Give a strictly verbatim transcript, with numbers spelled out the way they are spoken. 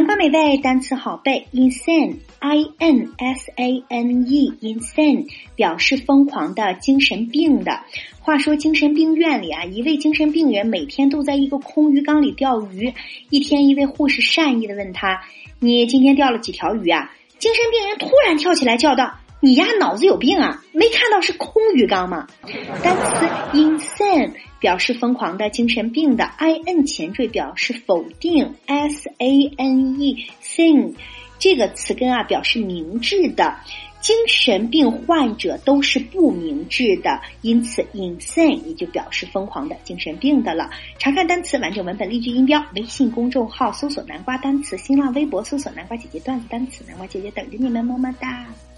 南瓜美味单词好背 insane I N S A N E insane 表示疯狂的精神病的。话说精神病院里啊，一位精神病人每天都在一个空鱼缸里钓鱼。一天一位护士善意地问他，你今天钓了几条鱼啊？精神病人突然跳起来叫道，你呀脑子有病啊，没看到是空鱼缸吗？单词 insane 表示疯狂的精神病的 I N 前缀表示否定 S A N E sane 这个词根啊表示明智的，精神病患者都是不明智的，因此 insane 也就表示疯狂的精神病的了。查看单词完整文本例句音标，微信公众号搜索南瓜单词，新浪微博搜索南瓜姐姐段子单词，南瓜姐姐等着你们，么么哒。